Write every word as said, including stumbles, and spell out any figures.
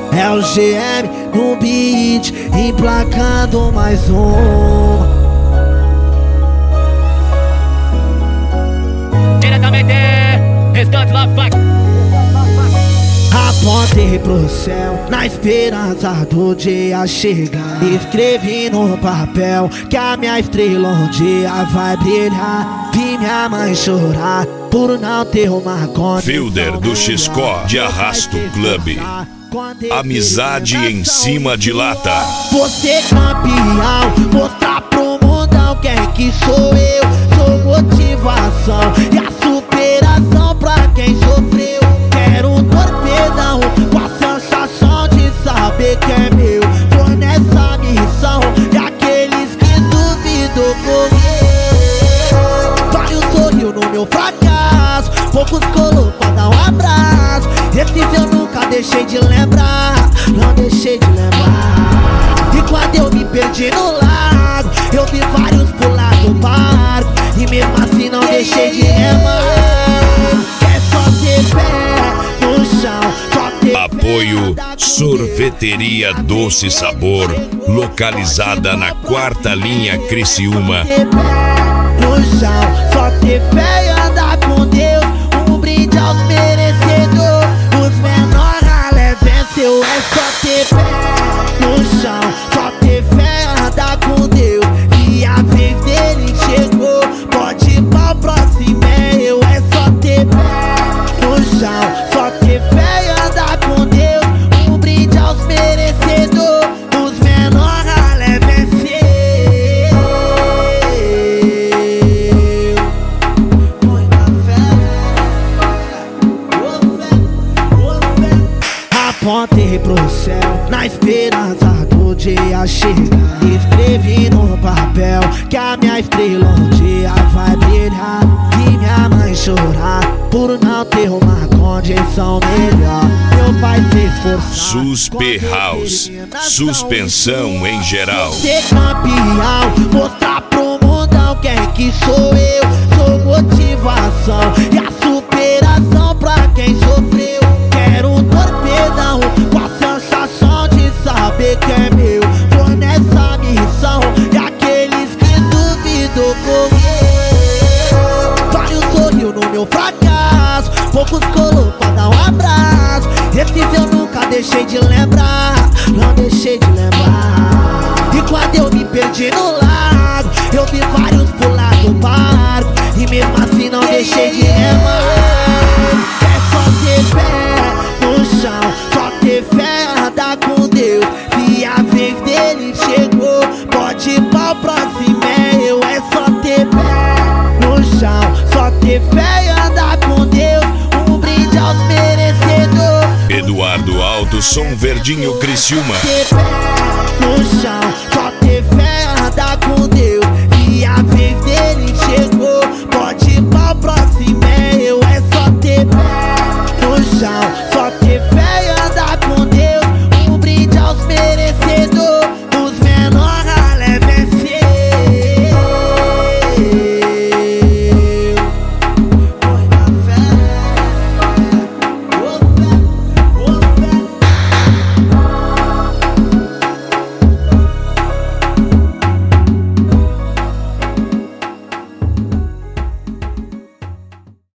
É o G M no beat, emplacando mais um. Diretamente, restante lá, vai. Apontei pro céu na esperança do dia chegar. Escrevi no papel que a minha estrela um dia vai brilhar. Vi minha mãe chorar por não ter uma condição. Fielder do Xicó de Arrasto Club. Amizade em cima de lata. Você campeão, mostrar pro mundão quem que sou eu. Sou motivação e a superação pra quem sofreu. Quero um torpedão com a sensação de saber que é meu. Tô nessa missão e aqueles que duvidam correr. Vários sorriu no meu fracasso, poucos colou pra dar um abraço. Esses eu nunca deixei de lembrar, não deixei de lembrar. E quando eu me perdi no lago, eu vi vários pular do barco. E mesmo assim não deixei de remar. É só ter pé no chão, só ter Apoio Sorveteria Doce Sabor, localizada na quarta linha Criciúma. ter pé no chão, só ter fé e andar com Deus. Um brinde aos merecedores, os menores ralé venceu. É só ter pé no chão, só ter fé e andar com Deus. E a vez dele chegou, pode ir pra próxima, é eu. É só ter pé no chão, só ter fé e andar com Deus. Um brinde aos merecedores, os menores ralé venceu. Apontei pro céu na esperança do dia chegar. Escrevi no papel que a minha estrela um dia vai brilhar. Vi minha mãe chorar por não ter uma condição melhor. Meu pai se esforçar. Suspe House, suspensão em geral. Ser campeão, mostrar pro mundão quem que sou eu. Sou motivação e a superação pra quem sofreu. Quero um torpedão com a sensação de saber que é meu. Tô nessa missão e aqueles que duvidam correr. Vários sorriu no meu fracasso, poucos colou pra dar um abraço. Esses eu nunca deixei de lembrar, não deixei de lembrar. E quando eu me perdi no lago, eu vi vários pular do barco. E mesmo assim não deixei de remar. É só ter pé no chão, só ter fé e andar com Deus. Se a vez dele chegou, pode ir pra próxima, é eu. É só ter pé no chão, só ter fé e andar com Deus. Um brinde aos merecedores. Eduardo Alto Som Verdinho Criciúma. Ter pé no chão, só